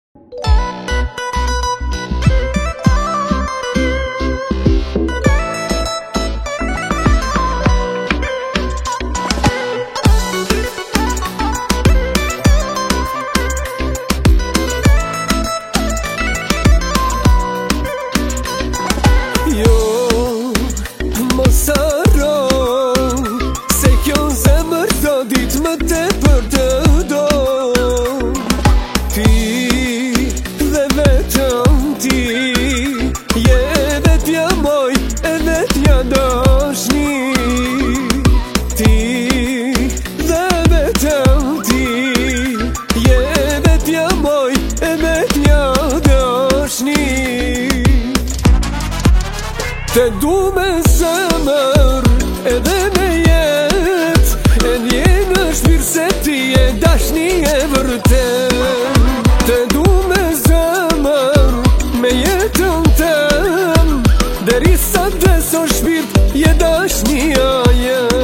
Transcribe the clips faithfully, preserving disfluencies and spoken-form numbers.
Te du me zemër edhe me jet, e njën është mirë se ti e dashni e vërtet. Te du me zemër me jetën tem, derisa të so shpirt je dashnia jem.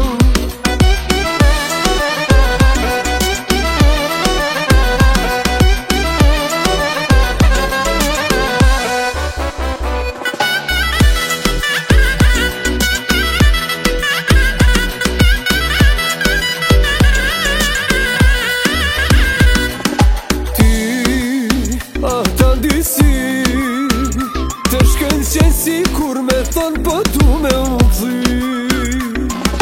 Si kur me thonë po tu me u këthy,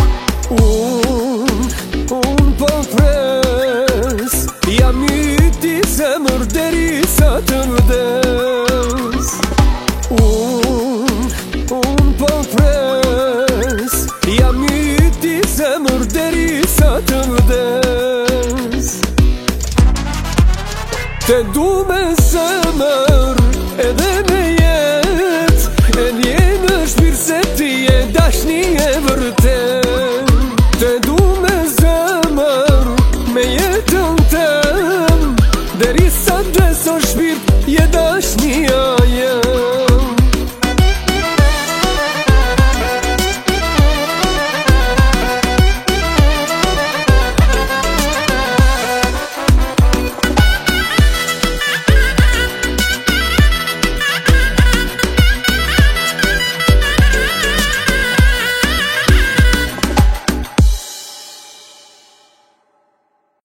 Unë, unë po pres, jam i ti zemër derisa të vdes. Unë, unë po pres, jam i ti zemër derisa të vdes. Te du me zemër edhe me jet, e njën është mirë se ti e dashni e vërtet. Te du